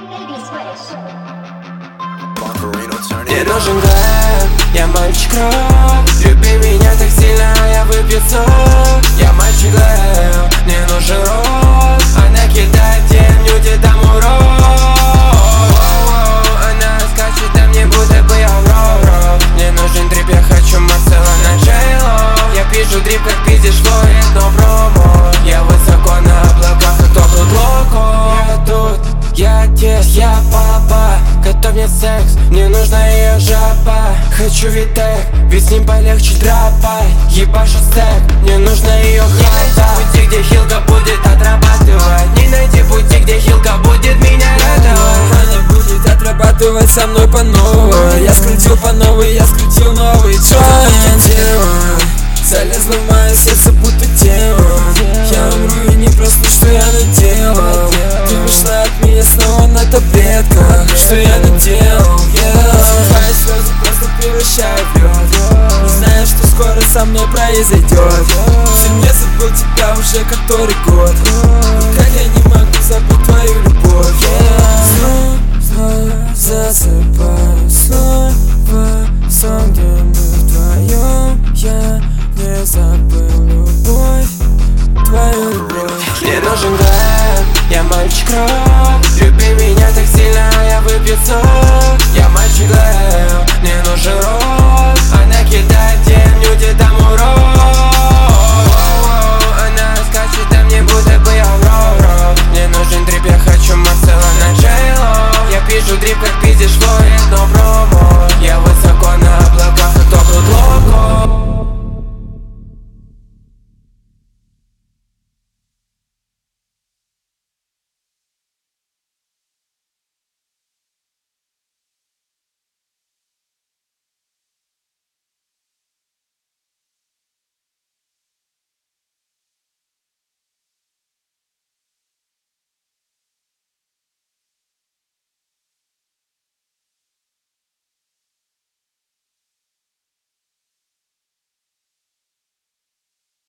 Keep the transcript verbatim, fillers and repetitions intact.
Мне нужен глэм, я мальчик рок. Люби меня так сильно, я выпью сок. Я мальчик глэм, мне нужен рок. Она кидает темню, где там урок. Она скачет, а мне будто бы я в ро-ро. Мне нужен дрип, я хочу Марсела на Джейло. Я пишу дрип, как пиздишь флоид, но промо. Я высоко на облаках, а кто тут локо? Я тут, я здесь, я папа. Готов мне секс, мне нужна ее жопа. Хочу витек, ведь с ним полегче драпать. Ебашу стек, мне нужно ее хата. Пути, где хилка будет отрабатывать. Не найти пути, где хилка будет меня радовать. Она будет отрабатывать со мной по новой. Я скрутил по новой, я скрутил новый джойнт. Дело залезла в мое сердце, будто демон. Я умру и не просто, что я наделал. Ты ушла от меня снова на таблетках. Что я наделал, yeah. Твои слезы просто превращаю в лед. Не знаю, что скоро со мной произойдет. Все, мне забыл тебя уже который год. Как я не могу забыть твою любовь, yeah. Снова за собой